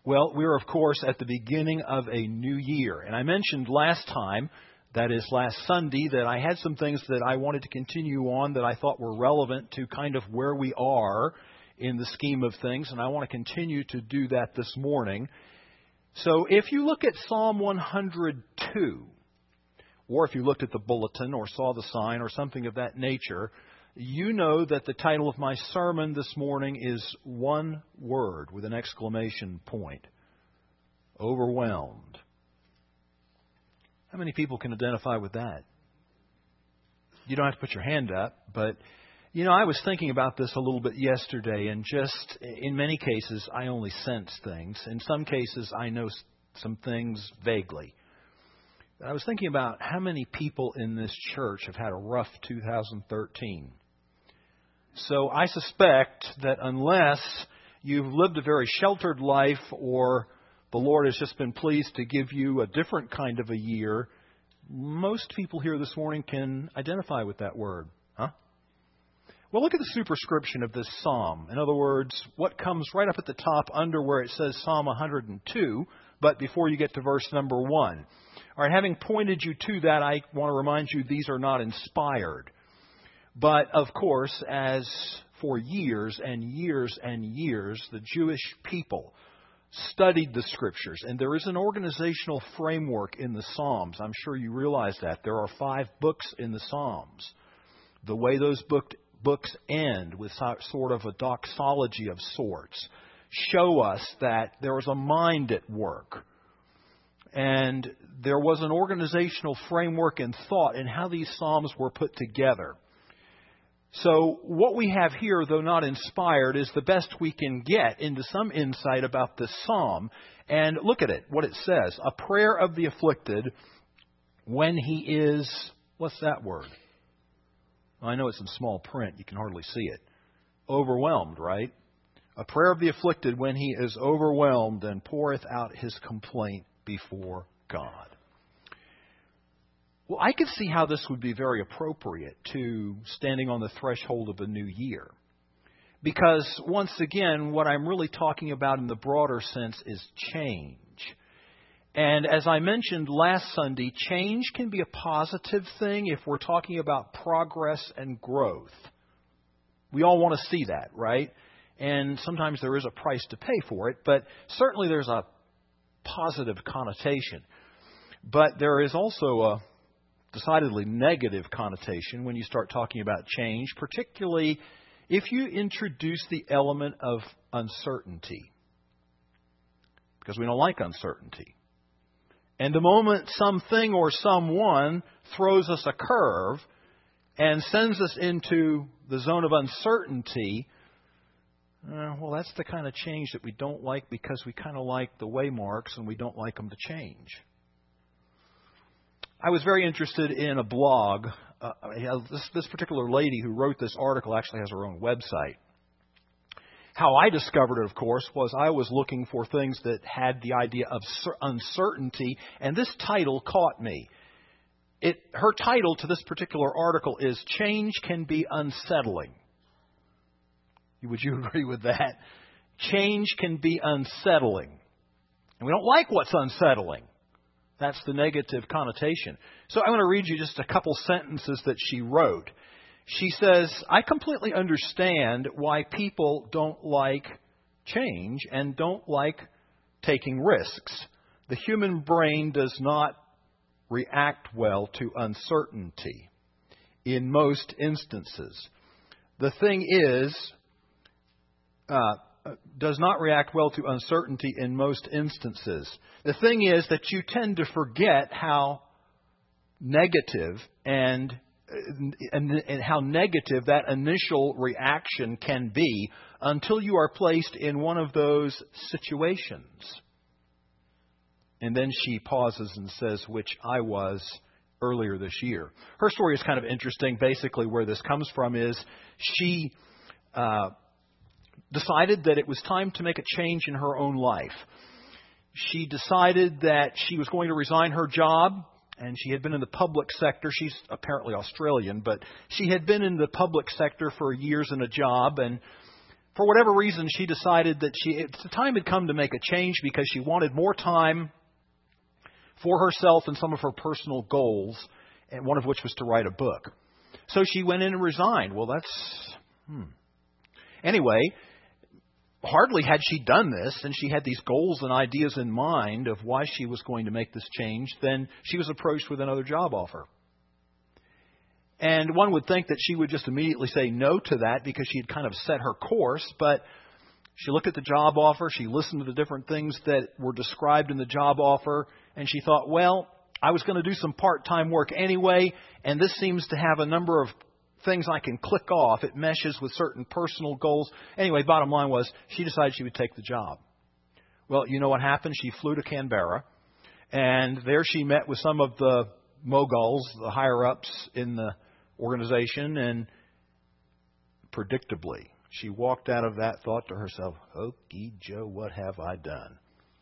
Well, we're, of course, at the beginning of a new year. And I mentioned last time, that is last Sunday, that I had some things that I wanted to continue on that I thought were relevant to kind of where we are in the scheme of things. And I want to continue to do that this morning. So if you look at Psalm 102, or if you looked at the bulletin or saw the sign or something of that nature, you know that the title of my sermon this morning is one word with an exclamation point. Overwhelmed. How many people can identify with that? You don't have to put your hand up, but, I was thinking about this a little bit yesterday, and just in many cases, I only sense things. In some cases, I know some things vaguely. But I was thinking about how many people in this church have had a rough 2013. So I suspect that unless you've lived a very sheltered life or the Lord has just been pleased to give you a different kind of a year, most people here this morning can identify with that word. Huh? Well, look at the superscription of this psalm. In other words, what comes right up at the top under where it says Psalm 102, but before you get to verse number 1. All right, having pointed you to that, I want to remind you these are not inspired. But, of course, as for years and years and years, the Jewish people studied the Scriptures. And there is an organizational framework in the Psalms. I'm sure you realize that. There are 5 books in the Psalms. The way those books end with sort of a doxology of sorts show us that there was a mind at work. And there was an organizational framework and thought in how these Psalms were put together. So what we have here, though not inspired, is the best we can get into some insight about this psalm. And look at it, what it says. A prayer of the afflicted when he is, what's that word? I know it's in small print. You can hardly see it. Overwhelmed, right? A prayer of the afflicted when he is overwhelmed and poureth out his complaint before God. Well, I could see how this would be very appropriate to standing on the threshold of a new year. Because, once again, what I'm really talking about in the broader sense is change. And as I mentioned last Sunday, change can be a positive thing if we're talking about progress and growth. We all want to see that, right? And sometimes there is a price to pay for it, but certainly there's a positive connotation. But there is also a decidedly negative connotation when you start talking about change, particularly if you introduce the element of uncertainty. Because we don't like uncertainty. And the moment something or someone throws us a curve and sends us into the zone of uncertainty, well, that's the kind of change that we don't like because we kind of like the waymarks and we don't like them to change. I was very interested in a blog. This particular lady who wrote this article actually has her own website. How I discovered it, of course, was I was looking for things that had the idea of uncertainty, and this title caught me. Her title to this particular article is Change Can Be Unsettling. Would you agree with that? Change can be unsettling. And we don't like what's unsettling. That's the negative connotation. So I want to read you just a couple sentences that she wrote. She says, I completely understand why people don't like change and don't like taking risks. The human brain does not react well to uncertainty in most instances. The thing is, does not react well to uncertainty in most instances. The thing is that you tend to forget how negative and how negative that initial reaction can be until you are placed in one of those situations. And then she pauses and says, which I was earlier this year. Her story is kind of interesting. Basically, where this comes from is she decided that it was time to make a change in her own life. She decided that she was going to resign her job, and she had been in the public sector. She's apparently Australian, but she had been in the public sector for years in a job, and for whatever reason, she decided that the time had come to make a change because she wanted more time for herself and some of her personal goals, and one of which was to write a book. So she went in and resigned. Well, Anyway, hardly had she done this, and she had these goals and ideas in mind of why she was going to make this change, then she was approached with another job offer. And one would think that she would just immediately say no to that because she had kind of set her course, but she looked at the job offer, she listened to the different things that were described in the job offer, and she thought, well, I was going to do some part-time work anyway, and this seems to have a number of things I can click off. It meshes with certain personal goals. Anyway, bottom line was she decided she would take the job. Well, you know what happened? She flew to Canberra, and there she met with some of the moguls, the higher-ups in the organization, and predictably, she walked out of that thought to herself, "Hokey Joe, what have I done?"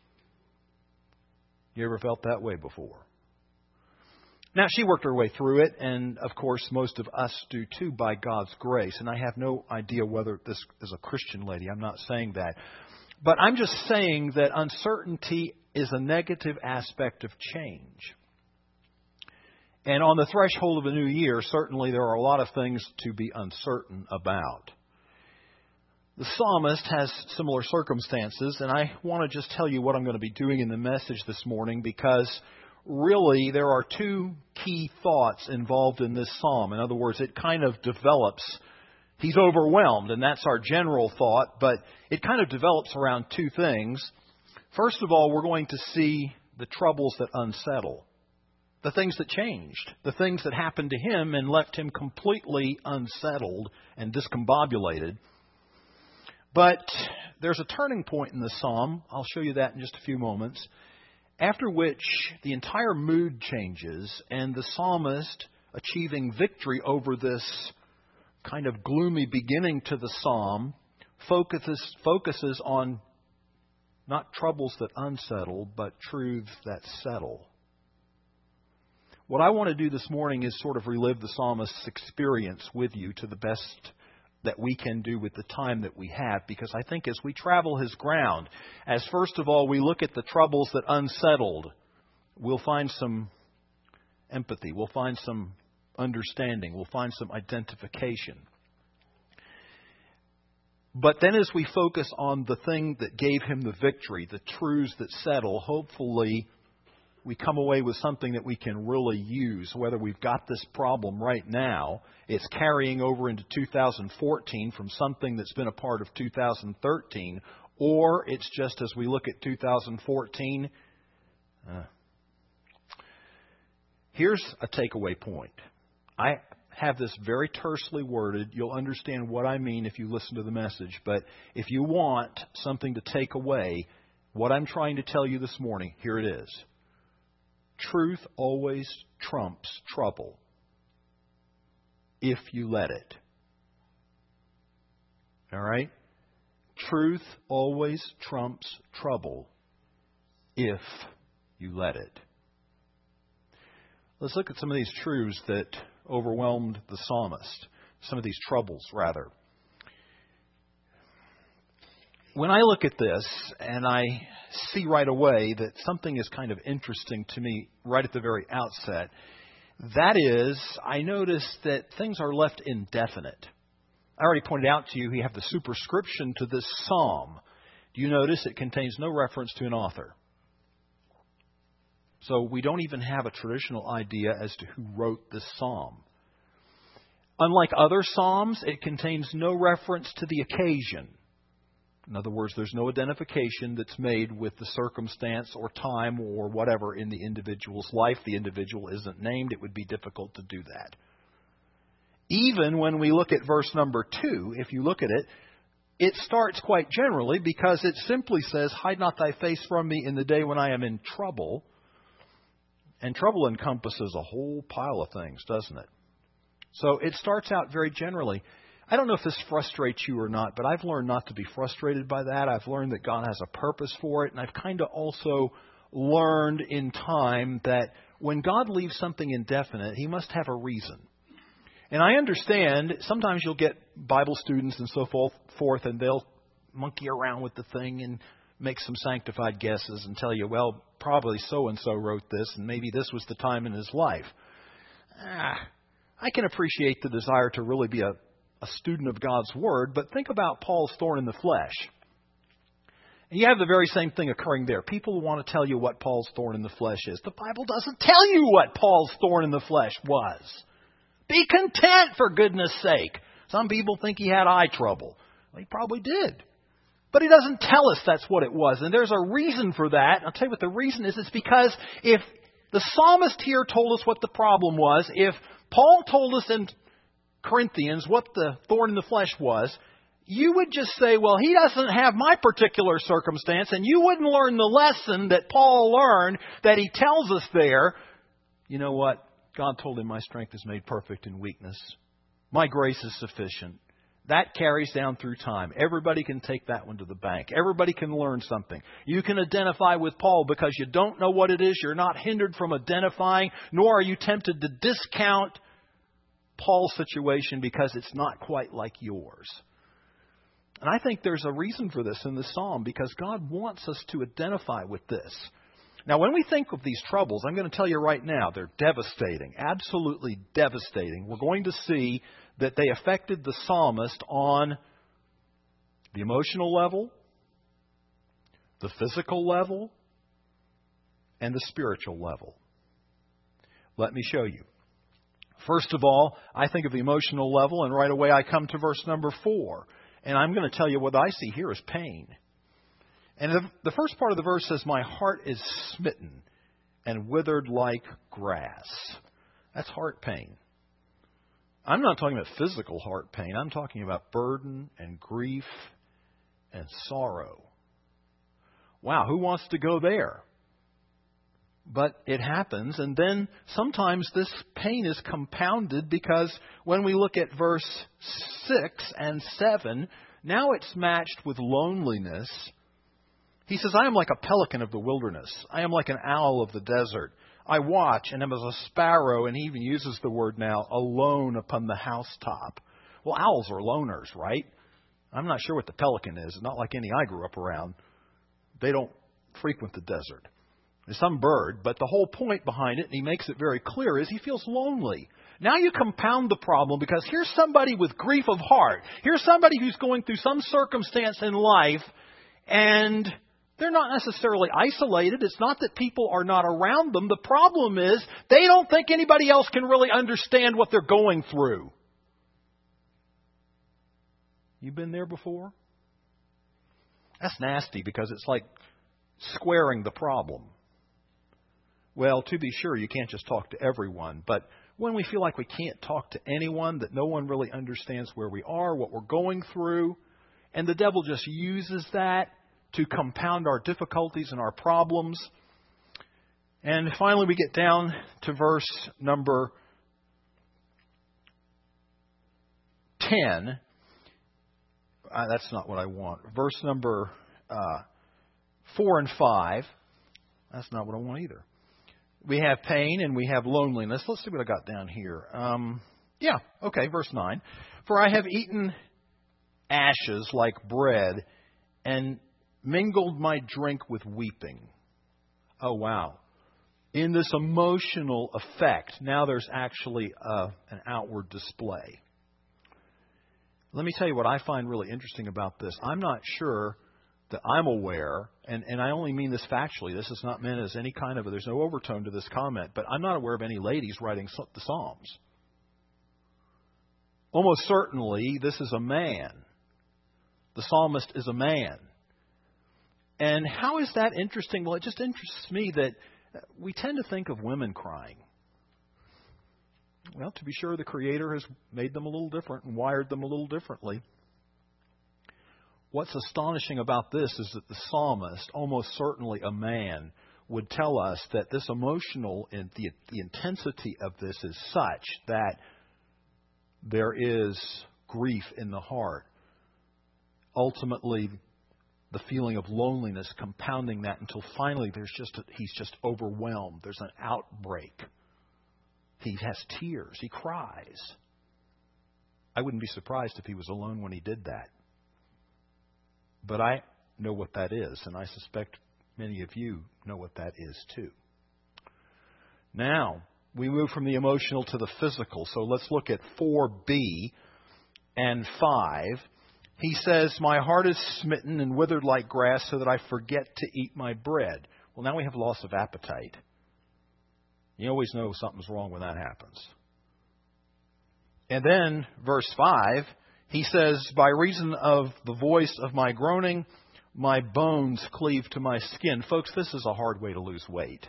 You ever felt that way before? Now, she worked her way through it, and of course, most of us do too by God's grace. And I have no idea whether this is a Christian lady. I'm not saying that. But I'm just saying that uncertainty is a negative aspect of change. And on the threshold of a new year, certainly there are a lot of things to be uncertain about. The psalmist has similar circumstances, and I want to just tell you what I'm going to be doing in the message this morning because really, there are two key thoughts involved in this psalm. In other words, it kind of develops. He's overwhelmed, and that's our general thought, but it kind of develops around two things. First of all, we're going to see the troubles that unsettle, the things that changed, the things that happened to him and left him completely unsettled and discombobulated. But there's a turning point in the psalm. I'll show you that in just a few moments. After which the entire mood changes and the psalmist, achieving victory over this kind of gloomy beginning to the psalm, focuses on not troubles that unsettle, but truths that settle. What I want to do this morning is sort of relive the psalmist's experience with you to the best that we can do with the time that we have, because I think as we travel his ground, as first of all we look at the troubles that unsettled, we'll find some empathy, we'll find some understanding, we'll find some identification. But then as we focus on the thing that gave him the victory, the truths that settle, hopefully we come away with something that we can really use, whether we've got this problem right now, it's carrying over into 2014 from something that's been a part of 2013, or it's just as we look at 2014. Here's a takeaway point. I have this very tersely worded. You'll understand what I mean if you listen to the message. But if you want something to take away, what I'm trying to tell you this morning, here it is. Truth always trumps trouble if you let it. All right? Truth always trumps trouble if you let it. Let's look at some of these truths that overwhelmed the psalmist. Some of these troubles, rather. When I look at this, and I see right away that something is kind of interesting to me right at the very outset, that is, I notice that things are left indefinite. I already pointed out to you, we have the superscription to this psalm. Do you notice it contains no reference to an author? So we don't even have a traditional idea as to who wrote this psalm. Unlike other psalms, it contains no reference to the occasion. In other words, there's no identification that's made with the circumstance or time or whatever in the individual's life. The individual isn't named. It would be difficult to do that. Even when we look at verse number 2, if you look at it, it starts quite generally because it simply says, "Hide not thy face from me in the day when I am in trouble." And trouble encompasses a whole pile of things, doesn't it? So it starts out very generally. I don't know if this frustrates you or not, but I've learned not to be frustrated by that. I've learned that God has a purpose for it. And I've kind of also learned in time that when God leaves something indefinite, He must have a reason. And I understand sometimes you'll get Bible students and so forth, and they'll monkey around with the thing and make some sanctified guesses and tell you, well, probably so-and-so wrote this, and maybe this was the time in his life. I can appreciate the desire to really be a student of God's Word, but think about Paul's thorn in the flesh. And you have the very same thing occurring there. People want to tell you what Paul's thorn in the flesh is. The Bible doesn't tell you what Paul's thorn in the flesh was. Be content, for goodness sake. Some people think he had eye trouble. Well, he probably did. But he doesn't tell us that's what it was. And there's a reason for that. I'll tell you what the reason is. It's because if the psalmist here told us what the problem was, if Paul told us in Corinthians what the thorn in the flesh was, you would just say, well, he doesn't have my particular circumstance, and you wouldn't learn the lesson that Paul learned that he tells us there. You know what? God told him, my strength is made perfect in weakness. My grace is sufficient. That carries down through time. Everybody can take that one to the bank. Everybody can learn something. You can identify with Paul because you don't know what it is. You're not hindered from identifying, nor are you tempted to discount Paul's situation because it's not quite like yours. And I think there's a reason for this in the psalm because God wants us to identify with this. Now, when we think of these troubles, I'm going to tell you right now, they're devastating, absolutely devastating. We're going to see that they affected the psalmist on the emotional level, the physical level, and the spiritual level. Let me show you. First of all, I think of the emotional level, and right away I come to verse number 4. And I'm going to tell you what I see here is pain. And the first part of the verse says, my heart is smitten and withered like grass. That's heart pain. I'm not talking about physical heart pain. I'm talking about burden and grief and sorrow. Wow, who wants to go there? But it happens, and then sometimes this pain is compounded because when we look at verse 6 and 7, now it's matched with loneliness. He says, I am like a pelican of the wilderness. I am like an owl of the desert. I watch and am as a sparrow, and he even uses the word now, alone upon the housetop. Well, owls are loners, right? I'm not sure what the pelican is. It's not like any I grew up around. They don't frequent the desert. There's some bird, but the whole point behind it, and he makes it very clear, is he feels lonely. Now you compound the problem because here's somebody with grief of heart. Here's somebody who's going through some circumstance in life, and they're not necessarily isolated. It's not that people are not around them. The problem is they don't think anybody else can really understand what they're going through. You been there before? That's nasty because it's like squaring the problem. Well, to be sure, you can't just talk to everyone. But when we feel like we can't talk to anyone, that no one really understands where we are, what we're going through, and the devil just uses that to compound our difficulties and our problems. And finally, we get down to verse number 10. That's not what I want. Verse number 4 and 5. That's not what I want either. We have pain and we have loneliness. Let's see what I got down here. Verse 9. For I have eaten ashes like bread and mingled my drink with weeping. Oh, wow. In this emotional effect, now there's actually an outward display. Let me tell you what I find really interesting about this. I'm not sure that I'm aware, and I only mean this factually. This is not meant as any kind of there's no overtone to this comment, but I'm not aware of any ladies writing the Psalms. Almost certainly, this is a man. The psalmist is a man. And how is that interesting? Well, it just interests me that we tend to think of women crying. Well, to be sure, the Creator has made them a little different and wired them a little differently. What's astonishing about this is that the psalmist, almost certainly a man, would tell us that this emotional, and the intensity of this is such that there is grief in the heart. Ultimately, the feeling of loneliness compounding that until finally he's just overwhelmed. There's an outbreak. He has tears. He cries. I wouldn't be surprised if he was alone when he did that. But I know what that is, and I suspect many of you know what that is too. Now, we move from the emotional to the physical. So let's look at 4b and 5. He says, my heart is smitten and withered like grass so that I forget to eat my bread. Well, now we have loss of appetite. You always know something's wrong when that happens. And then, verse 5, he says, by reason of the voice of my groaning, my bones cleave to my skin. Folks, this is a hard way to lose weight.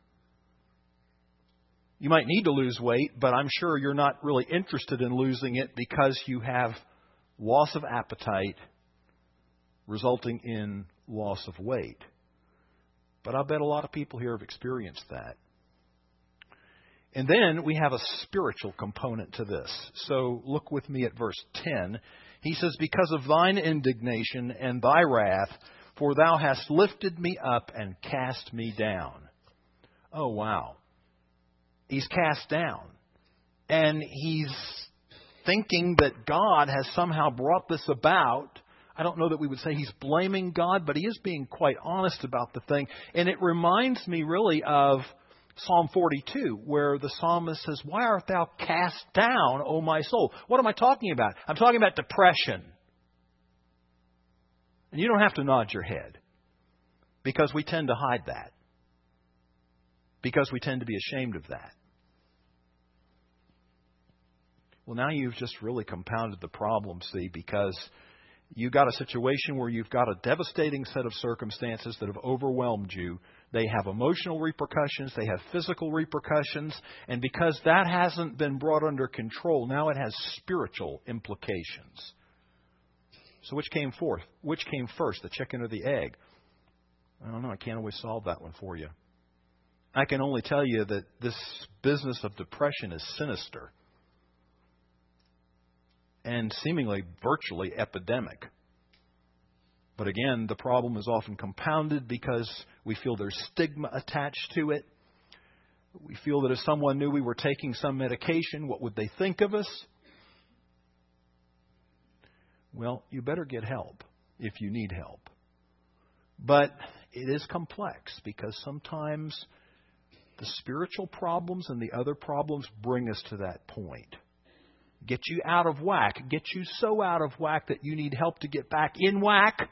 You might need to lose weight, but I'm sure you're not really interested in losing it because you have loss of appetite resulting in loss of weight. But I bet a lot of people here have experienced that. And then we have a spiritual component to this. So look with me at verse 10. He says, because of thine indignation and thy wrath, for thou hast lifted me up and cast me down. Oh, wow. He's cast down. And he's thinking that God has somehow brought this about. I don't know that we would say he's blaming God, but he is being quite honest about the thing. And it reminds me really of Psalm 42, where the psalmist says, why art thou cast down, O my soul? What am I talking about? I'm talking about depression. And you don't have to nod your head, because we tend to hide that. Because we tend to be ashamed of that. Well, now you've just really compounded the problem, see, because you've got a situation where you've got a devastating set of circumstances that have overwhelmed you. They have emotional repercussions. They have physical repercussions. And because that hasn't been brought under control, now it has spiritual implications. So which came forth? Which came first, the chicken or the egg? I don't know. I can't always solve that one for you. I can only tell you that this business of depression is sinister and seemingly virtually epidemic. But again, the problem is often compounded because we feel there's stigma attached to it. We feel that if someone knew we were taking some medication, what would they think of us? Well, you better get help if you need help. But it is complex because sometimes the spiritual problems and the other problems bring us to that point. Get you out of whack. Get you so out of whack that you need help to get back in whack.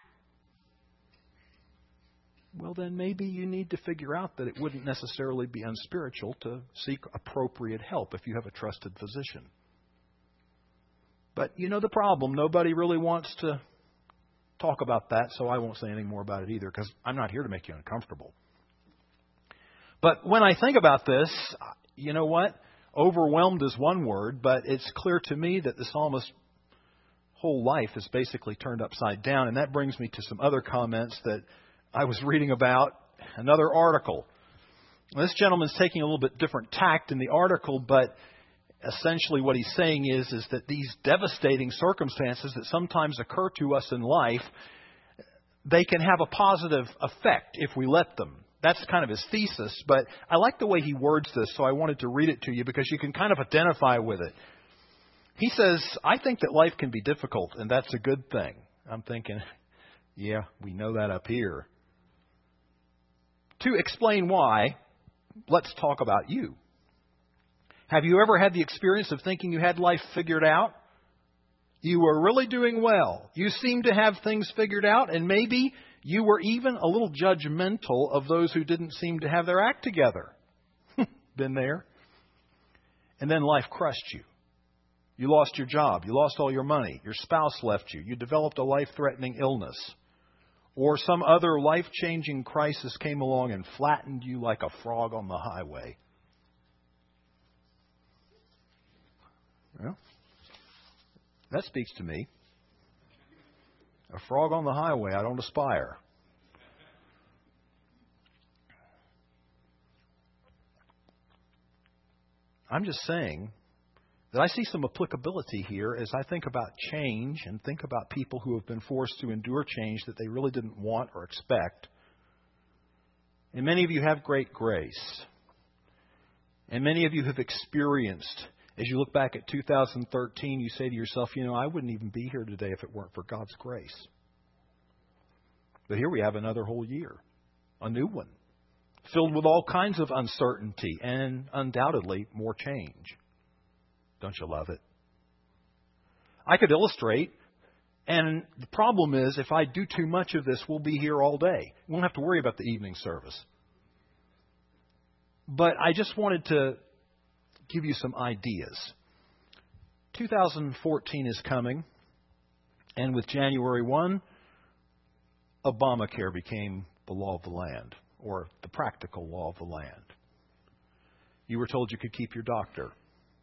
Well, then maybe you need to figure out that it wouldn't necessarily be unspiritual to seek appropriate help if you have a trusted physician. But you know the problem. Nobody really wants to talk about that, so I won't say anything more about it either, because I'm not here to make you uncomfortable. But when I think about this, you know what? Overwhelmed is one word, but it's clear to me that the psalmist's whole life is basically turned upside down. And that brings me to some other comments that I was reading about. Another article. This gentleman's taking a little bit different tact in the article, but essentially what he's saying is that these devastating circumstances that sometimes occur to us in life, they can have a positive effect if we let them. That's kind of his thesis, but I like the way he words this, so I wanted to read it to you because you can kind of identify with it. He says, I think that life can be difficult, and that's a good thing. I'm thinking, yeah, we know that up here. To explain why, let's talk about you. Have you ever had the experience of thinking you had life figured out? You were really doing well. You seemed to have things figured out, and maybe you were even a little judgmental of those who didn't seem to have their act together. Been there. And then life crushed you. You lost your job. You lost all your money. Your spouse left you. You developed a life-threatening illness. Or some other life-changing crisis came along and flattened you like a frog on the highway. Well, that speaks to me. A frog on the highway, I don't aspire. I'm just saying that I see some applicability here as I think about change and think about people who have been forced to endure change that they really didn't want or expect. And many of you have great grace. And many of you have experienced As you look back at 2013, you say to yourself, I wouldn't even be here today if it weren't for God's grace. But here we have another whole year, a new one, filled with all kinds of uncertainty and undoubtedly more change. Don't you love it? I could illustrate, and the problem is if I do too much of this, we'll be here all day. We won't have to worry about the evening service. But I just wanted to give you some ideas. 2014 is coming, and with January 1, Obamacare became the law of the land, or the practical law of the land. You were told you could keep your doctor.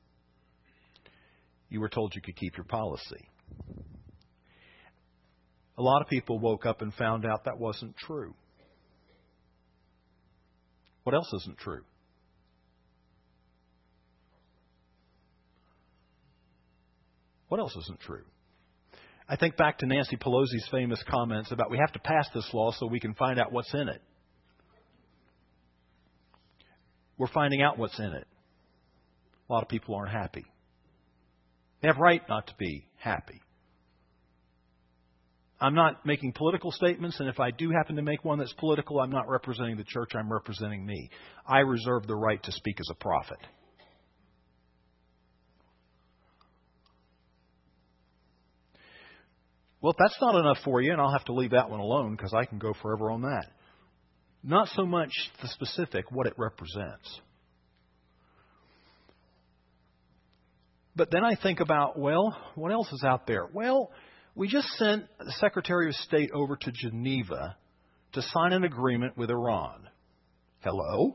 You were told you could keep your policy. A lot of people woke up and found out that wasn't true. What else isn't true? What else isn't true? I think back to Nancy Pelosi's famous comments about we have to pass this law so we can find out what's in it. We're finding out what's in it. A lot of people aren't happy. They have right not to be happy. I'm not making political statements, and if I do happen to make one that's political, I'm not representing the church, I'm representing me. I reserve the right to speak as a prophet. Well, if that's not enough for you, and I'll have to leave that one alone because I can go forever on that. Not so much the specific, what it represents. But then I think about, well, what else is out there? Well, we just sent the Secretary of State over to Geneva to sign an agreement with Iran. Hello?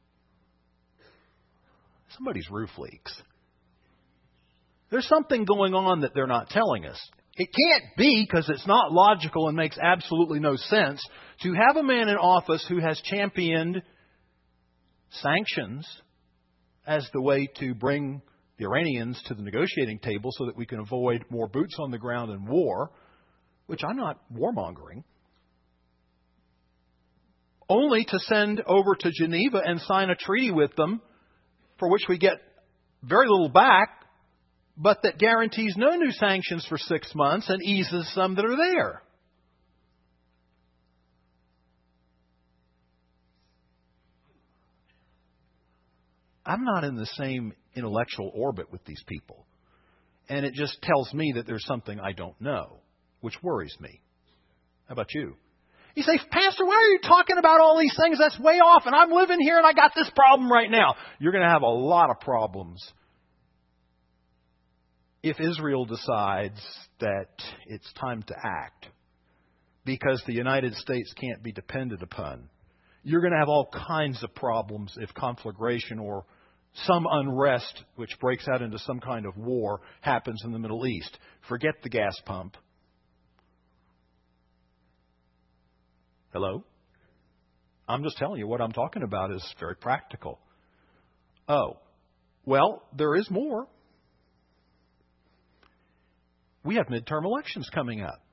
Somebody's roof leaks. There's something going on that they're not telling us. It can't be, because it's not logical and makes absolutely no sense, to have a man in office who has championed sanctions as the way to bring the Iranians to the negotiating table so that we can avoid more boots on the ground and war, which I'm not warmongering, only to send over to Geneva and sign a treaty with them for which we get very little back, but that guarantees no new sanctions for 6 months and eases some that are there. I'm not in the same intellectual orbit with these people. And it just tells me that there's something I don't know, which worries me. How about you? You say, Pastor, why are you talking about all these things? That's way off, and I'm living here and I got this problem right now. You're going to have a lot of problems if Israel decides that it's time to act, because the United States can't be depended upon. You're going to have all kinds of problems if conflagration or some unrest which breaks out into some kind of war happens in the Middle East. Forget the gas pump. Hello? I'm just telling you what I'm talking about is very practical. Oh, well, there is more. We have midterm elections coming up.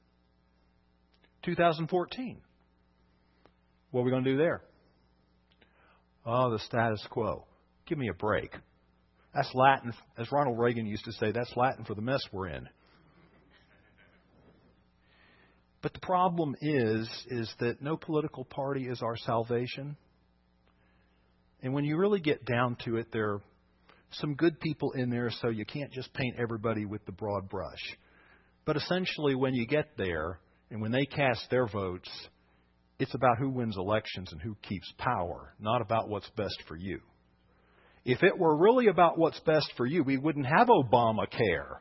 2014. What are we going to do there? Oh, the status quo. Give me a break. That's Latin. As Ronald Reagan used to say, that's Latin for the mess we're in. But the problem is that no political party is our salvation. And when you really get down to it, there are some good people in there, so you can't just paint everybody with the broad brush. But essentially, when you get there, and when they cast their votes, it's about who wins elections and who keeps power, not about what's best for you. If it were really about what's best for you, we wouldn't have Obamacare.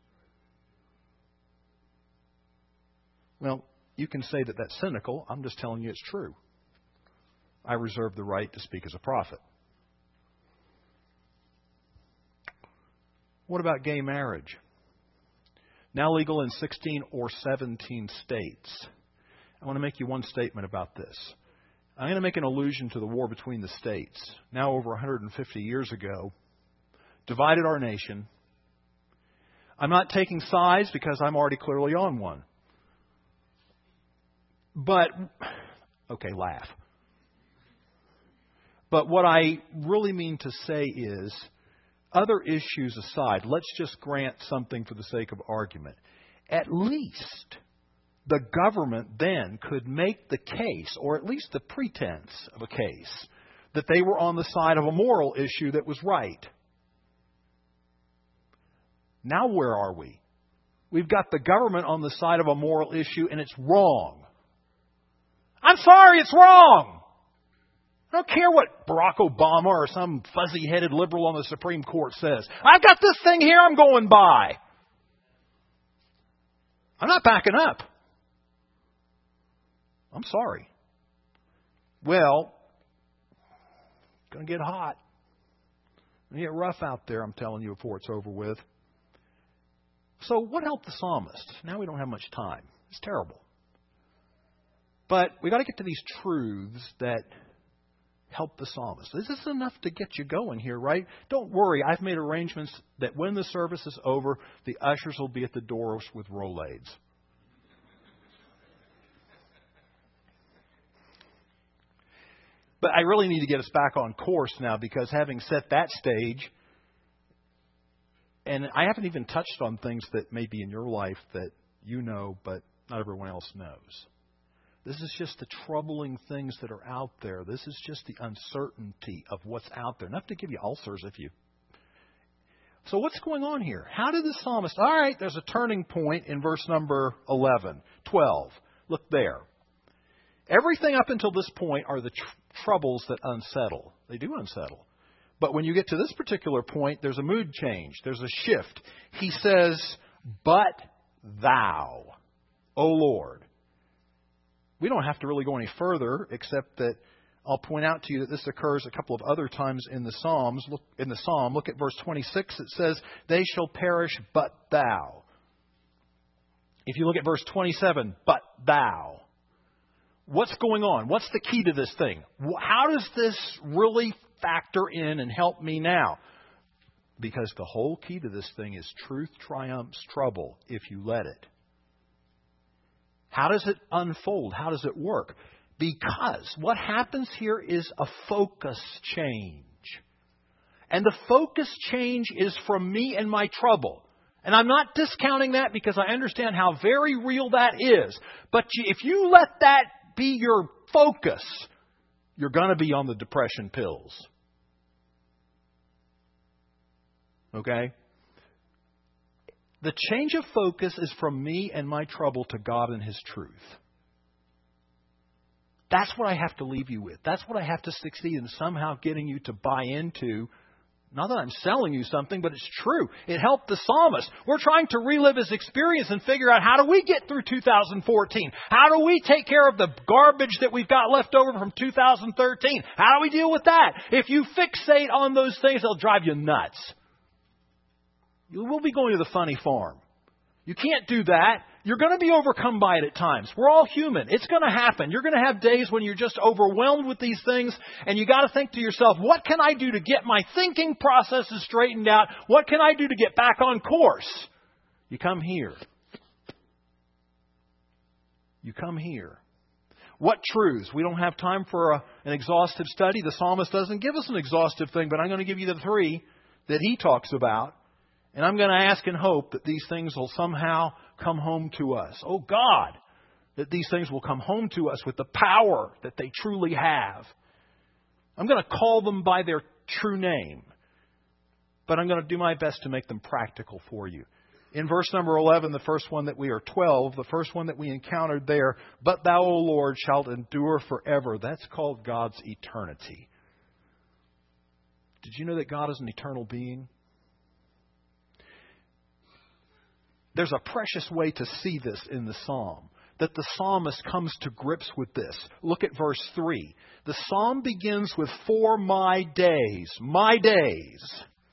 Well, you can say that that's cynical. I'm just telling you it's true. I reserve the right to speak as a prophet. What about gay marriage? Now legal in 16 or 17 states. I want to make you one statement about this. I'm going to make an allusion to the war between the states. Now over 150 years ago, divided our nation. I'm not taking sides because I'm already clearly on one. But, okay, laugh. But what I really mean to say is, other issues aside, let's just grant something for the sake of argument. At least the government then could make the case, or at least the pretense of a case, that they were on the side of a moral issue that was right. Now where are we? We've got the government on the side of a moral issue and it's wrong. I'm sorry, it's wrong. I don't care what Barack Obama or some fuzzy-headed liberal on the Supreme Court says. I've got this thing here I'm going by. I'm not backing up. I'm sorry. Well, it's going to get hot. It's going to get rough out there, I'm telling you, before it's over with. So what helped the psalmist? Now we don't have much time. It's terrible. But we got to get to these truths that help the psalmist. This is enough to get you going here, right? Don't worry. I've made arrangements that when the service is over, the ushers will be at the doors with Rolaids. But I really need to get us back on course now, because having set that stage, and I haven't even touched on things that may be in your life that you know, but not everyone else knows. This is just the troubling things that are out there. This is just the uncertainty of what's out there. Enough to give you ulcers if you... So what's going on here? How did the psalmist... All right, there's a turning point in verse number 11, 12. Look there. Everything up until this point are the troubles that unsettle. They do unsettle. But when you get to this particular point, there's a mood change. There's a shift. He says, "But thou, O Lord." We don't have to really go any further, except that I'll point out to you that this occurs a couple of other times in the Psalms. Look at verse 26. It says, "They shall perish, but thou." If you look at verse 27, "But thou." What's going on? What's the key to this thing? How does this really factor in and help me now? Because the whole key to this thing is truth triumphs trouble if you let it. How does it unfold? How does it work? Because what happens here is a focus change. And the focus change is from me and my trouble. And I'm not discounting that, because I understand how very real that is. But if you let that be your focus, you're going to be on the depression pills. Okay? The change of focus is from me and my trouble to God and His truth. That's what I have to leave you with. That's what I have to succeed in somehow getting you to buy into. Not that I'm selling you something, but it's true. It helped the psalmist. We're trying to relive his experience and figure out, how do we get through 2014? How do we take care of the garbage that we've got left over from 2013? How do we deal with that? If you fixate on those things, they'll drive you nuts. You will be going to the funny farm. You can't do that. You're going to be overcome by it at times. We're all human. It's going to happen. You're going to have days when you're just overwhelmed with these things, and you got to think to yourself, what can I do to get my thinking processes straightened out? What can I do to get back on course? You come here. You come here. What truths? We don't have time for an exhaustive study. The psalmist doesn't give us an exhaustive thing, but I'm going to give you the three that he talks about. And I'm going to ask and hope that these things will somehow come home to us. Oh God, that these things will come home to us with the power that they truly have. I'm going to call them by their true name, but I'm going to do my best to make them practical for you. In verse number 11, the first one that we are 12, the first one that we encountered there, "But thou, O Lord, shalt endure forever." That's called God's eternity. Did you know that God is an eternal being? There's a precious way to see this in the psalm, that the psalmist comes to grips with this. Look at verse 3. The psalm begins with "for my days," my days.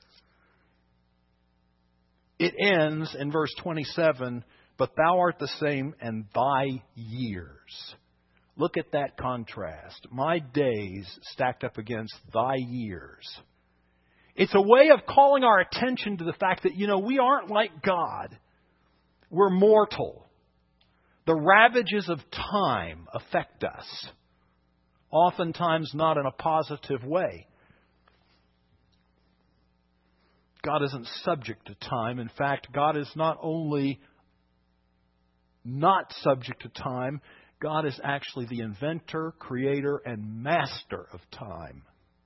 It ends in verse 27, "But thou art the same, and thy years." Look at that contrast. My days stacked up against thy years. It's a way of calling our attention to the fact that, we aren't like God. We're mortal. The ravages of time affect us, oftentimes not in a positive way. God isn't subject to time. In fact, God is not only not subject to time, God is actually the inventor, creator, and master of time.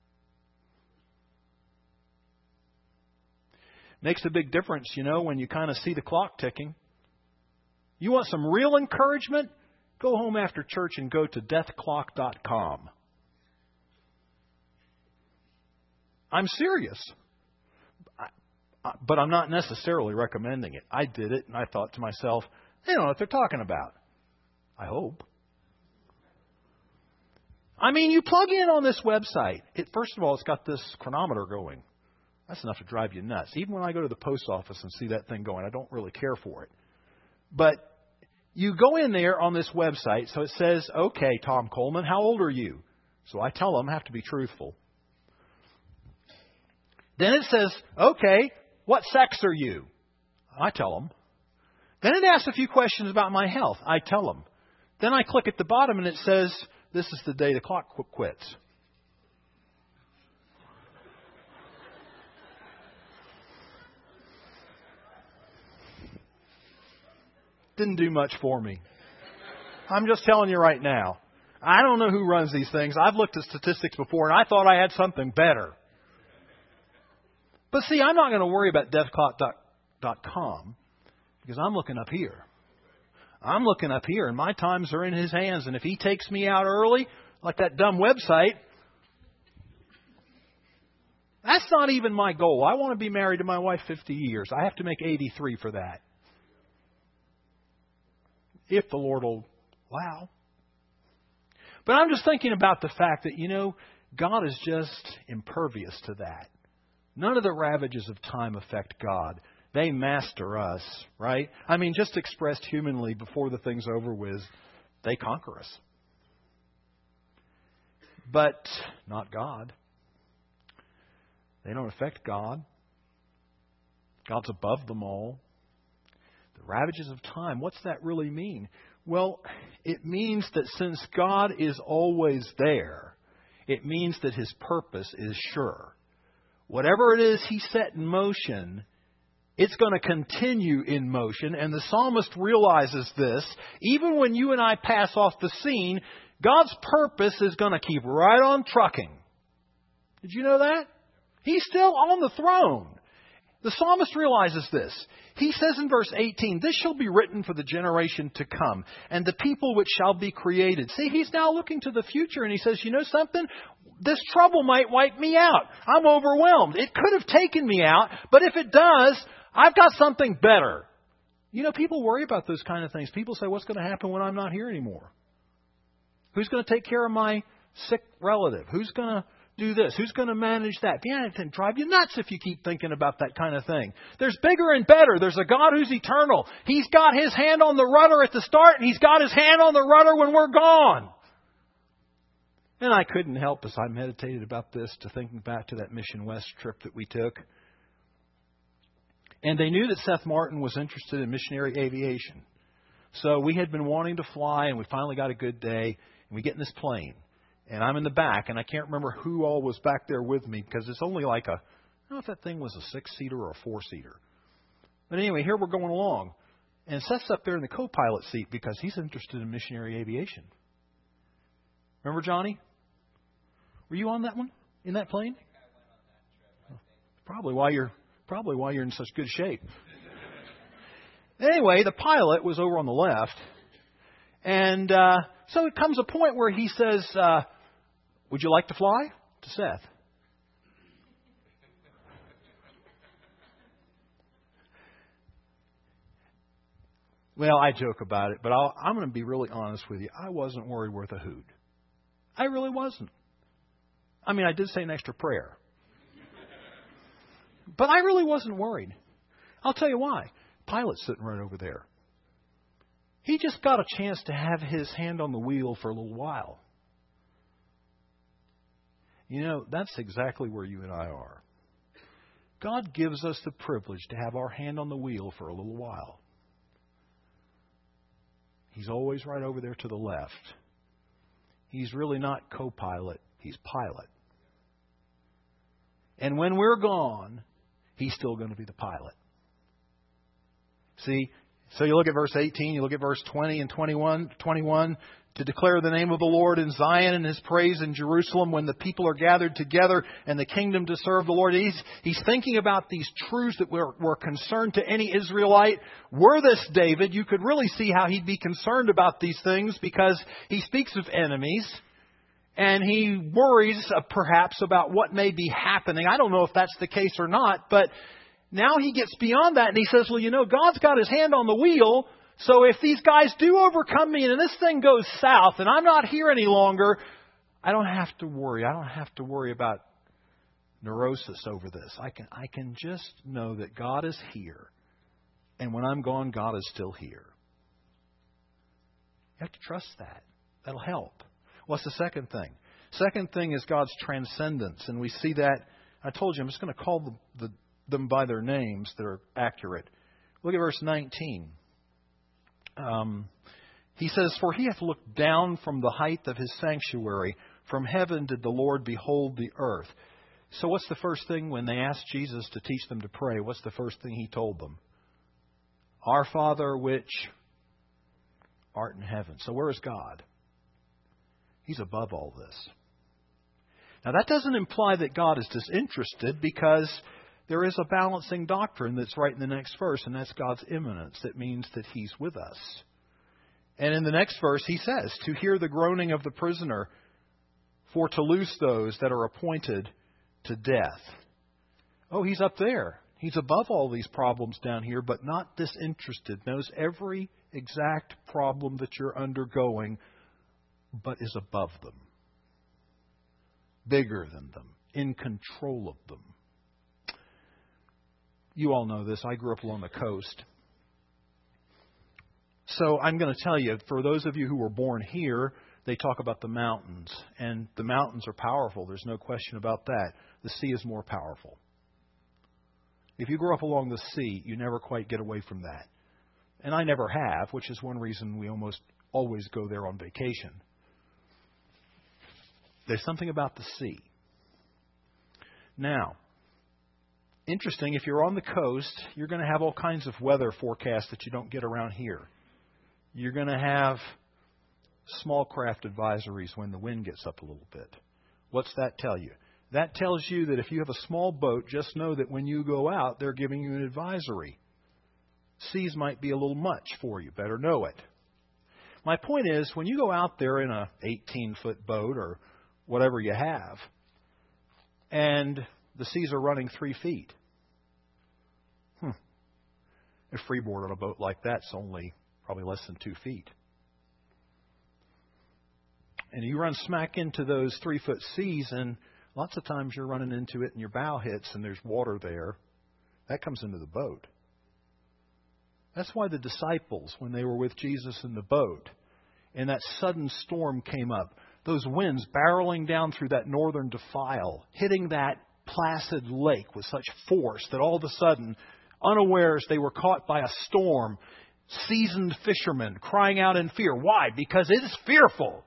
Makes a big difference, when you kind of see the clock ticking. You want some real encouragement? Go home after church and go to deathclock.com. I'm serious. But I'm not necessarily recommending it. I did it, and I thought to myself, they don't know what they're talking about. I hope. You plug in on this website. First of all, it's got this chronometer going. That's enough to drive you nuts. Even when I go to the post office and see that thing going, I don't really care for it. But you go in there on this website, so it says, okay, Tom Coleman, how old are you? So I tell them, I have to be truthful. Then it says, okay, what sex are you? I tell them. Then it asks a few questions about my health. I tell them. Then I click at the bottom and it says, this is the day the clock quits. Didn't do much for me. I'm just telling you right now. I don't know who runs these things. I've looked at statistics before and I thought I had something better. But see, I'm not going to worry about deathclock.com because I'm looking up here. I'm looking up here and my times are in His hands. And if He takes me out early, like that dumb website, that's not even my goal. I want to be married to my wife 50 years. I have to make 83 for that. If the Lord will allow. But I'm just thinking about the fact that, God is just impervious to that. None of the ravages of time affect God. They master us, right? Just expressed humanly before the thing's over with, they conquer us. But not God. They don't affect God. God's above them all. The ravages of time, what's that really mean? Well, it means that since God is always there, it means that His purpose is sure. Whatever it is He set in motion, it's going to continue in motion. And the psalmist realizes this. Even when you and I pass off the scene, God's purpose is going to keep right on trucking. Did you know that? He's still on the throne. The psalmist realizes this. He says in verse 18, this shall be written for the generation to come and the people which shall be created. See, he's now looking to the future and he says, you know something? This trouble might wipe me out. I'm overwhelmed. It could have taken me out, but if it does, I've got something better. People worry about those kind of things. People say, what's going to happen when I'm not here anymore? Who's going to take care of my sick relative? Who's going to do this? Who's going to manage that? Yeah, it can drive you nuts if you keep thinking about that kind of thing. There's bigger and better. There's a God who's eternal. He's got His hand on the rudder at the start, and He's got His hand on the rudder when we're gone. And I couldn't help, as I meditated about this, to thinking back to that Mission West trip that we took. And they knew that Seth Martin was interested in missionary aviation. So we had been wanting to fly, and we finally got a good day, and we get in this plane. And I'm in the back, and I can't remember who all was back there with me because it's only like I don't know if that thing was a 6-seater or a 4-seater. But anyway, here we're going along. And Seth's up there in the co-pilot seat because he's interested in missionary aviation. Remember, Johnny? Were you on that one? In that plane? Probably why you're in such good shape. Anyway, the pilot was over on the left. And so it comes a point where he says, would you like to fly? To Seth. Well, I joke about it, but I'm going to be really honest with you. I wasn't worried worth a hoot. I really wasn't. I did say an extra prayer. But I really wasn't worried. I'll tell you why. Pilot's sitting right over there. He just got a chance to have his hand on the wheel for a little while. That's exactly where you and I are. God gives us the privilege to have our hand on the wheel for a little while. He's always right over there to the left. He's really not co-pilot. He's pilot. And when we're gone, he's still going to be the pilot. See, so you look at verse 18, you look at verse 20 and 21, to declare the name of the Lord in Zion and His praise in Jerusalem when the people are gathered together and the kingdom to serve the Lord. He's thinking about these truths that were concerned to any Israelite. Were this David, you could really see how he'd be concerned about these things, because he speaks of enemies and he worries perhaps about what may be happening. I don't know if that's the case or not, but now he gets beyond that and he says, well, you know, God's got His hand on the wheel. So if these guys do overcome me and this thing goes south and I'm not here any longer, I don't have to worry. I don't have to worry about neurosis over this. I can just know that God is here. And when I'm gone, God is still here. You have to trust that. That'll help. What's the second thing? Second thing is God's transcendence. And we see that. I told you, I'm just going to call them by their names that are accurate. Look at verse 19. He says, for He hath looked down from the height of His sanctuary. From heaven did the Lord behold the earth. So what's the first thing when they asked Jesus to teach them to pray? What's the first thing He told them? Our Father which art in heaven. So where is God? He's above all this. Now that doesn't imply that God is disinterested, because there is a balancing doctrine that's right in the next verse, and that's God's immanence. That means that He's with us. And in the next verse, He says, to hear the groaning of the prisoner, for to loose those that are appointed to death. Oh, He's up there. He's above all these problems down here, but not disinterested. Knows every exact problem that you're undergoing, but is above them. Bigger than them. In control of them. You all know this. I grew up along the coast. So I'm going to tell you, for those of you who were born here, they talk about the mountains. And the mountains are powerful. There's no question about that. The sea is more powerful. If you grow up along the sea, you never quite get away from that. And I never have, which is one reason we almost always go there on vacation. There's something about the sea. Now, interesting, if you're on the coast, you're going to have all kinds of weather forecasts that you don't get around here. You're going to have small craft advisories when the wind gets up a little bit. What's that tell you? That tells you that if you have a small boat, just know that when you go out, they're giving you an advisory. Seas might be a little much for you. Better know it. My point is, when you go out there in a 18-foot boat or whatever you have, and the seas are running 3 feet. A freeboard on a boat like that's only probably less than 2 feet. And you run smack into those 3-foot seas, and lots of times you're running into it and your bow hits and there's water there. That comes into the boat. That's why the disciples, when they were with Jesus in the boat, and that sudden storm came up, those winds barreling down through that northern defile, hitting that placid lake with such force that all of a sudden, unawares, they were caught by a storm. Seasoned fishermen crying out in fear. Why? Because it is fearful.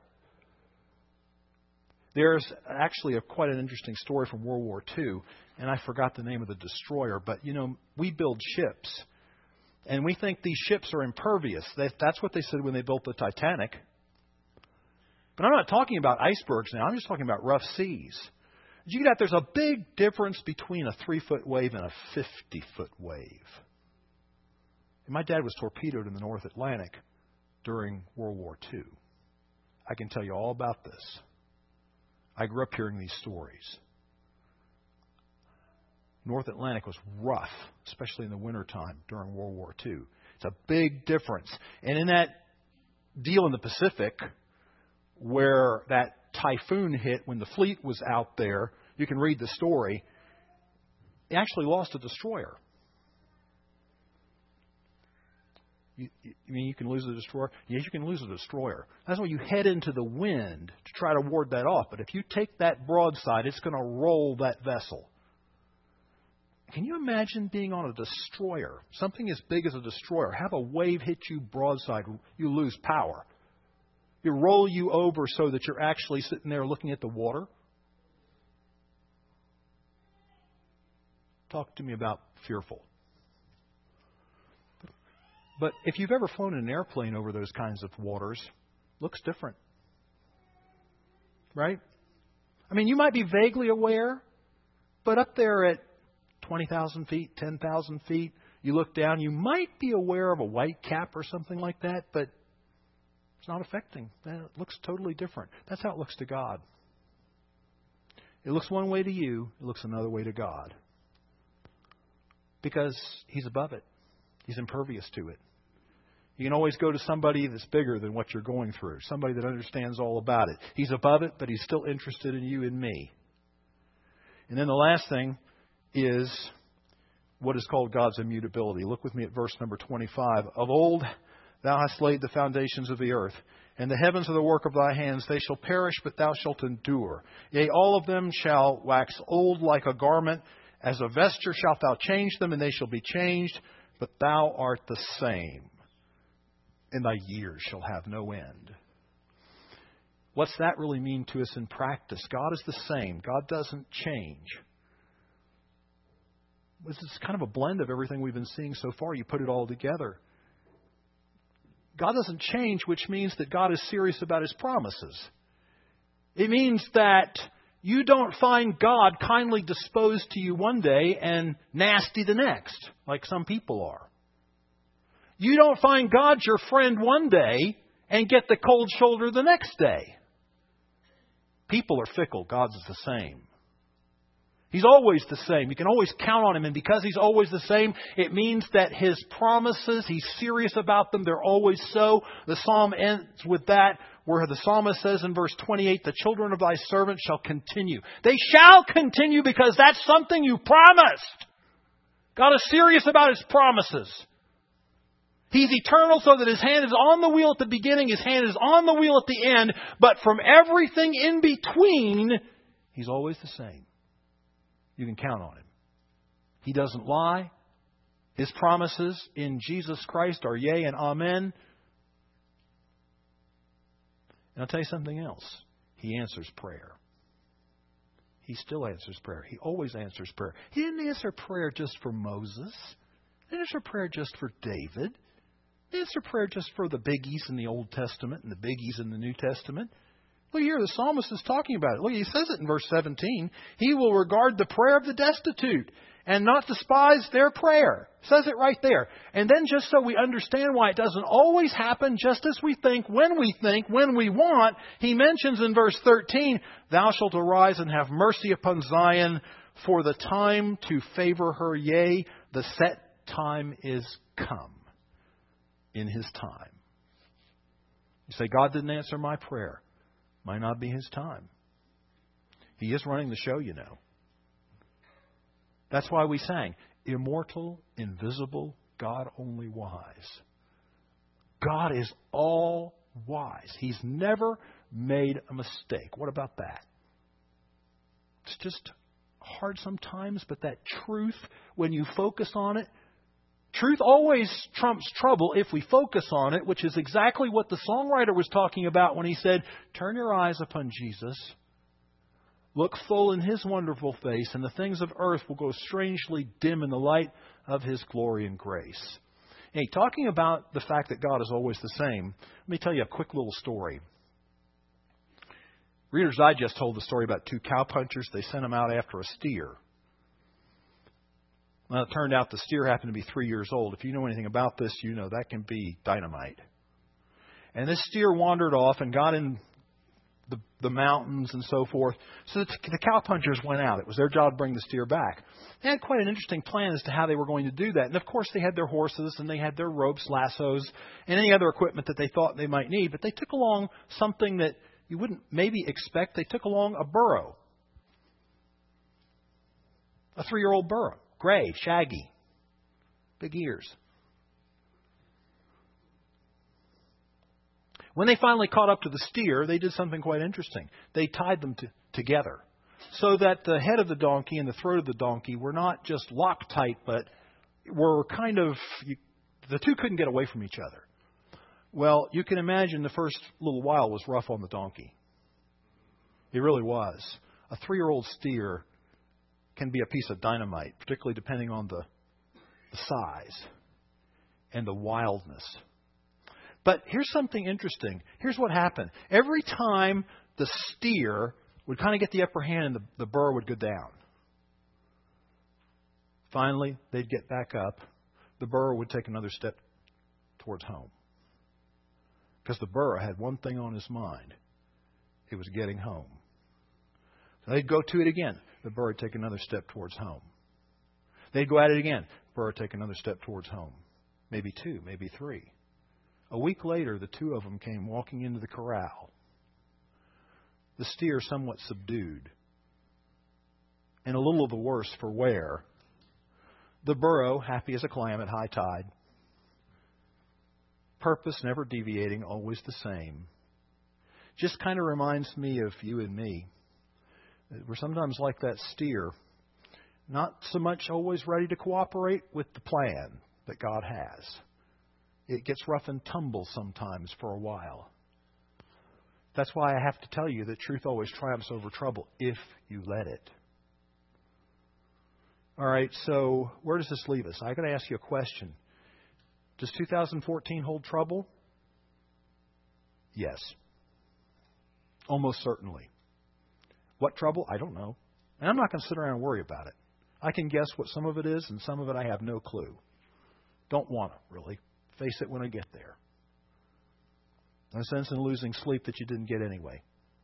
There's actually quite an interesting story from World War II, and I forgot the name of the destroyer, but you know, we build ships, and we think these ships are impervious. That's what they said when they built the Titanic. But I'm not talking about icebergs now. I'm just talking about rough seas. Did you get that? There's a big difference between a 3-foot wave and a 50-foot wave. And my dad was torpedoed in the North Atlantic during World War II. I can tell you all about this. I grew up hearing these stories. North Atlantic was rough, especially in the wintertime during World War II. It's a big difference. And in that deal in the Pacific, where that typhoon hit when the fleet was out there, you can read the story, they actually lost a destroyer. You mean you can lose a destroyer? Yes, you can lose a destroyer. That's why you head into the wind to try to ward that off. But if you take that broadside, it's going to roll that vessel. Can you imagine being on a destroyer, something as big as a destroyer, have a wave hit you broadside, you lose power. It roll you over so that you're actually sitting there looking at the water. talk to me about fearful. But if you've ever flown in an airplane over those kinds of waters, it looks different. Right? I mean, you might be vaguely aware, but up there at 20,000 feet, 10,000 feet, you look down, you might be aware of a white cap or something like that, but it's not affecting. It looks totally different. That's how it looks to God. It looks one way to you, it looks another way to God. Because He's above it. He's impervious to it. You can always go to somebody that's bigger than what you're going through. Somebody that understands all about it. He's above it, but He's still interested in you and me. And then the last thing is what is called God's immutability. Look with me at verse number 25. Of old Thou hast laid the foundations of the earth, and the heavens are the work of Thy hands. They shall perish, but Thou shalt endure. Yea, all of them shall wax old like a garment. As a vesture shalt Thou change them, and they shall be changed. But Thou art the same, and Thy years shall have no end. What's that really mean to us in practice? God is the same. God doesn't change. This is kind of a blend of everything we've been seeing so far. You put it all together. God doesn't change, which means that God is serious about His promises. It means that you don't find God kindly disposed to you one day and nasty the next, like some people are. You don't find God your friend one day and get the cold shoulder the next day. People are fickle. God's is the same. He's always the same. You can always count on Him. And because He's always the same, it means that His promises, He's serious about them. They're always so. The psalm ends with that, where the psalmist says in verse 28, the children of Thy servant shall continue. They shall continue because that's something You promised. God is serious about His promises. He's eternal so that His hand is on the wheel at the beginning, His hand is on the wheel at the end. But from everything in between, He's always the same. You can count on Him. He doesn't lie. His promises in Jesus Christ are yea and amen. And I'll tell you something else. He answers prayer. He still answers prayer. He always answers prayer. He didn't answer prayer just for Moses. He didn't answer prayer just for David. He didn't answer prayer just for the biggies in the Old Testament and the biggies in the New Testament. Look here, the psalmist is talking about it. Look, he says it in verse 17. He will regard the prayer of the destitute and not despise their prayer. Says it right there. And then just so we understand why it doesn't always happen just as we think, when we want, he mentions in verse 13, Thou shalt arise and have mercy upon Zion, for the time to favor her, yea, the set time is come. In His time. You say, God didn't answer my prayer. Might not be His time. He is running the show, you know. That's why we sang, immortal, invisible, God only wise. God is all wise. He's never made a mistake. What about that? It's just hard sometimes, but that truth, when you focus on it, truth always trumps trouble if we focus on it, which is exactly what the songwriter was talking about when he said, turn your eyes upon Jesus, look full in His wonderful face, and the things of earth will go strangely dim in the light of His glory and grace. Hey, talking about the fact that God is always the same, let me tell you a quick little story. Reader's Digest told the story about two cowpunchers. They sent them out after a steer. Well, it turned out the steer happened to be 3 years old. If you know anything about this, you know that can be dynamite. And this steer wandered off and got in the mountains and so forth. So the cowpunchers went out. It was their job to bring the steer back. They had quite an interesting plan as to how they were going to do that. And of course, they had their horses and they had their ropes, lassos, and any other equipment that they thought they might need. But they took along something that you wouldn't maybe expect. They took along a burro. A 3-year-old burro. Gray, shaggy, big ears. When they finally caught up to the steer, they did something quite interesting. They tied them together so that the head of the donkey and the throat of the donkey were not just locked tight, but were kind of, the two couldn't get away from each other. Well, you can imagine the first little while was rough on the donkey. It really was. A 3-year-old steer can be a piece of dynamite, particularly depending on the size and the wildness. But here's something interesting. Here's what happened. Every time the steer would kind of get the upper hand, the burro would go down. Finally, they'd get back up. The burro would take another step towards home. Because the burro had one thing on his mind. It was getting home. So they'd go to it again. The burro would take another step towards home. They'd go at it again. The burro would take another step towards home. Maybe two, maybe three. A week later, the two of them came walking into the corral. The steer somewhat subdued. And a little the worse for wear. The burro, happy as a clam at high tide. Purpose never deviating, always the same. Just kind of reminds me of you and me. We're sometimes like that steer. Not so much always ready to cooperate with the plan that God has. It gets rough and tumble sometimes for a while. That's why I have to tell you that truth always triumphs over trouble if you let it. All right, so where does this leave us? I've got to ask you a question. Does 2014 hold trouble? Yes. Almost certainly. What trouble? I don't know. And I'm not going to sit around and worry about it. I can guess what some of it is, and some of it I have no clue. Don't want to, really. Face it when I get there. No sense in losing sleep that you didn't get anyway.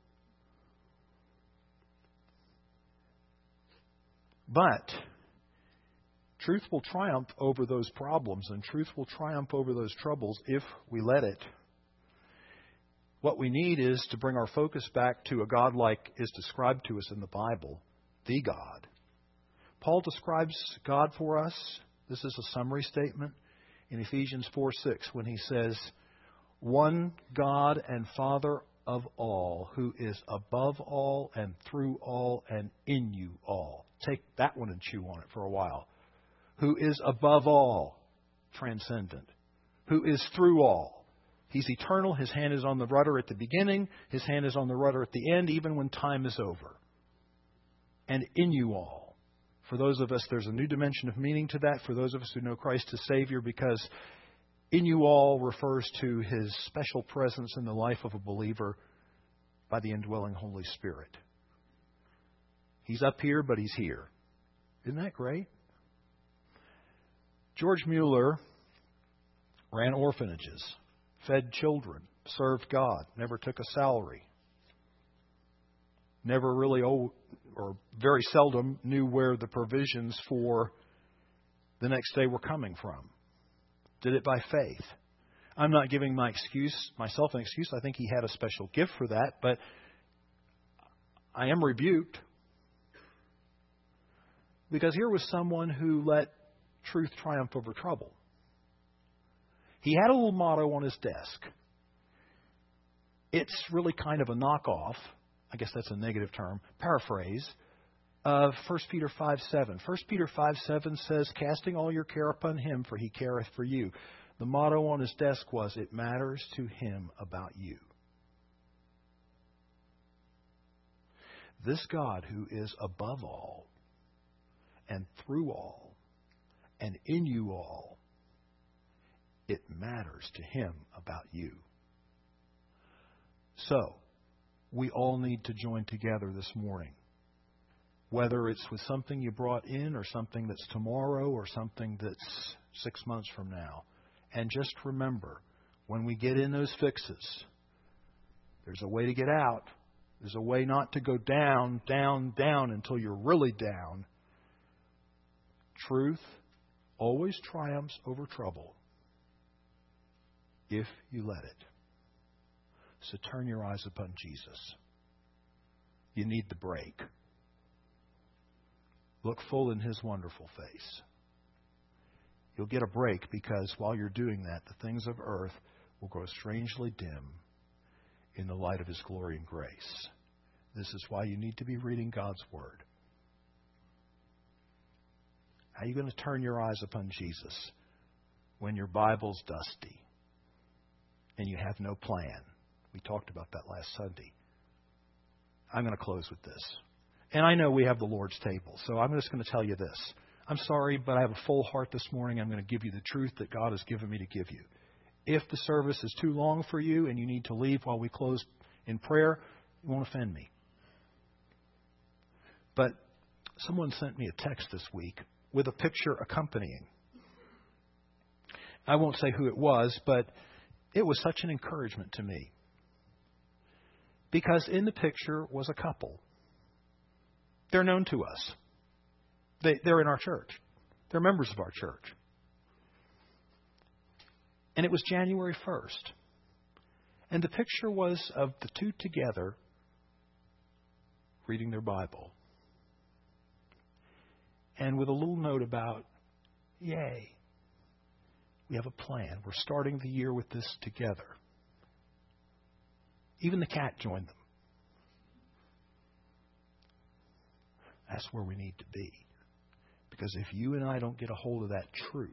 But truth will triumph over those problems, and truth will triumph over those troubles if we let it. What we need is to bring our focus back to a God like is described to us in the Bible, the God. Paul describes God for us. This is a summary statement in Ephesians 4:6 when he says, one God and Father of all, who is above all and through all and in you all. Take that one and chew on it for a while. Who is above all, transcendent. Who is through all. He's eternal. His hand is on the rudder at the beginning. His hand is on the rudder at the end, even when time is over. And in you all. For those of us, there's a new dimension of meaning to that. For those of us who know Christ as Savior, because in you all refers to His special presence in the life of a believer by the indwelling Holy Spirit. He's up here, but He's here. Isn't that great? George Mueller ran orphanages, fed children, served God, never took a salary, never really or very seldom knew where the provisions for the next day were coming from. Did it by faith. I'm not giving myself an excuse. I think he had a special gift for that, but I am rebuked. Because here was someone who let truth triumph over trouble. He had a little motto on his desk. It's really kind of a knockoff, I guess that's a negative term, paraphrase, of 1 Peter 5:7. 1 Peter 5:7 says, casting all your care upon Him, for He careth for you. The motto on his desk was, it matters to Him about you. This God who is above all, and through all, and in you all, it matters to Him about you. So, we all need to join together this morning. Whether it's with something you brought in or something that's tomorrow or something that's 6 months from now. And just remember, when we get in those fixes, there's a way to get out. There's a way not to go down, down, down until you're really down. Truth always triumphs over trouble if you let it. So turn your eyes upon Jesus. You need the break. Look full in His wonderful face. You'll get a break because while you're doing that, the things of earth will grow strangely dim in the light of His glory and grace. This is why you need to be reading God's Word. How are you going to turn your eyes upon Jesus when your Bible's dusty and you have no plan? We talked about that last Sunday. I'm going to close with this. And I know we have the Lord's table, so I'm just going to tell you this. I'm sorry, but I have a full heart this morning. I'm going to give you the truth that God has given me to give you. If the service is too long for you and you need to leave while we close in prayer, it won't offend me. But someone sent me a text this week with a picture accompanying. I won't say who it was, but it was such an encouragement to me. Because in the picture was a couple. They're known to us. They're in our church. They're members of our church. And it was January 1st. And the picture was of the two together reading their Bible. And with a little note about, yay, we have a plan. We're starting the year with this together. Even the cat joined them. That's where we need to be. Because if you and I don't get a hold of that truth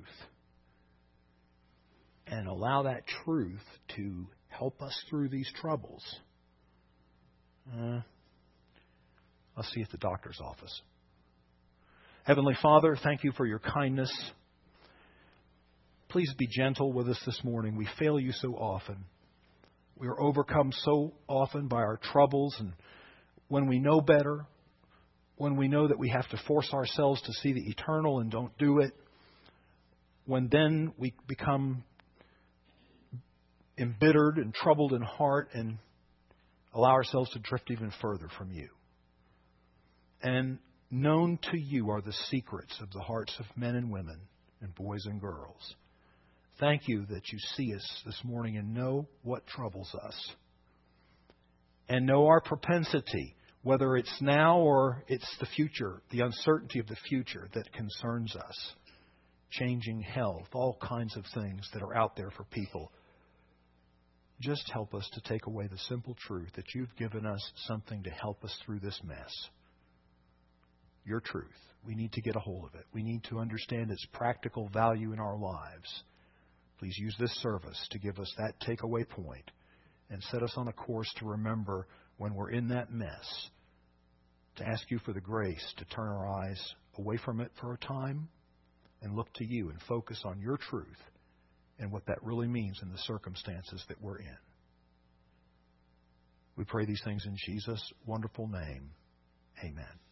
and allow that truth to help us through these troubles, I'll see you at the doctor's office. Heavenly Father, thank you for your kindness. Please be gentle with us this morning. We fail you so often. We are overcome so often by our troubles, and when we know better, when we know that we have to force ourselves to see the eternal and don't do it, when then we become embittered and troubled in heart and allow ourselves to drift even further from you. And known to you are the secrets of the hearts of men and women and boys and girls. Thank you that you see us this morning and know what troubles us. And know our propensity, whether it's now or it's the future, the uncertainty of the future that concerns us. Changing health, all kinds of things that are out there for people. Just help us to take away the simple truth that you've given us something to help us through this mess. Your truth. We need to get a hold of it. We need to understand its practical value in our lives. Please use this service to give us that takeaway point and set us on a course to remember when we're in that mess, to ask you for the grace to turn our eyes away from it for a time and look to you and focus on your truth and what that really means in the circumstances that we're in. We pray these things in Jesus' wonderful name. Amen.